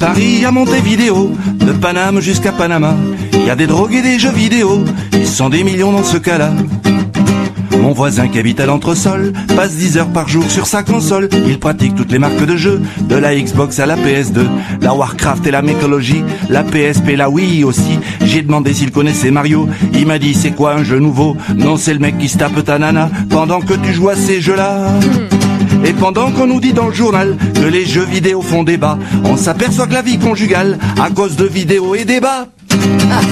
Paris à Montevideo, de Paname jusqu'à Panama, il y a des drogues et des jeux vidéo, ils sont des millions dans ce cas-là. Mon voisin qui habite à l'entresol passe 10 heures par jour sur sa console. Il pratique toutes les marques de jeux, de la Xbox à la PS2, la Warcraft et la Mythologie, la PSP, la Wii aussi. J'ai demandé s'il connaissait Mario, il m'a dit c'est quoi un jeu nouveau? Non, c'est le mec qui se tape ta nana pendant que tu joues à ces jeux-là. Et pendant qu'on nous dit dans le journal que les jeux vidéo font débat, on s'aperçoit que la vie conjugale, à cause de vidéos et débats,